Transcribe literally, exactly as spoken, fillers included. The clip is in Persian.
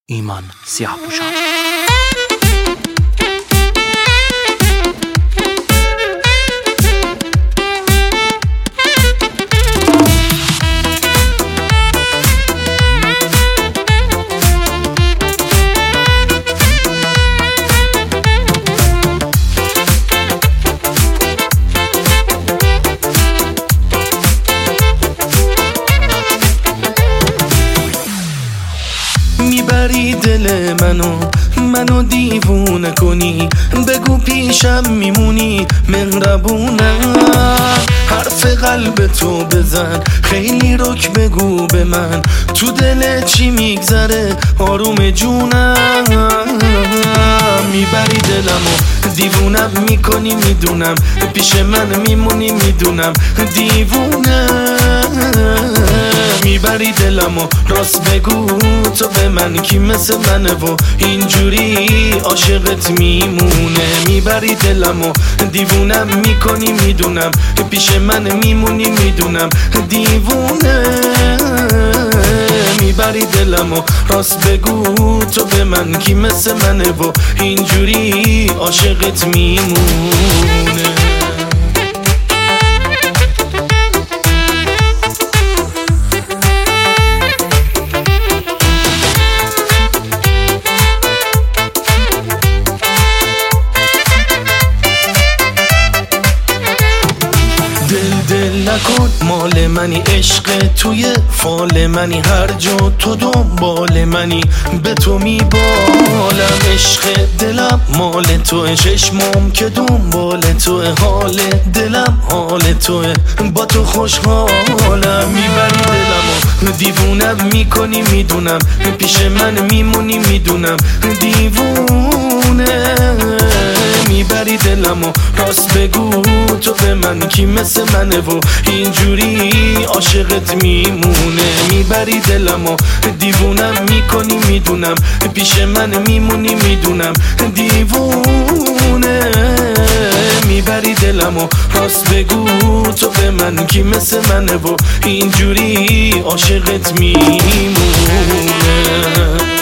ایمان سیاه‌پوشان. میبری دل منو منو دیوونه کنی، بگو پیشم میمونی مهربونم، حرف قلب تو بزن خیلی رک بگو به من، تو دل چی میگذره آروم جونم. میبری دلمو دیوونم میکنی میدونم، پیش من میمونی میدونم دیوونه. میبری دلمو راست بگو تو به من کی مثل منه و اینجوری عاشقت میمونه. میبری دلمو دیوونم میکنی میدونم، پیش من میمونی میدونم دیوونه. میبری دلمو راست بگو تو به من کی مثل منه و اینجوری عاشقت میمونه. دل دل نکن مال منی، عشق توی فال منی، هر جا تو دنبال منی به تو میبالم. عشق دلم مال توه، چشمام که دنبال توه، حال دلم حال توه، با تو خوشحالم. میبری دلمو دیوونم میکنی میدونم، پیش من میمونی میدونم دیوونه. میبری دلمو راست بگو تو به من کی مثل منه و اینجوری عاشقت میمونه. میبری دلمو دیوونم میکنی میدونم، پیش من میمونی میدونم دیوونه. میبری دلمو راست بگو تو به من کی مثل منه و اینجوری عاشقت میمونه.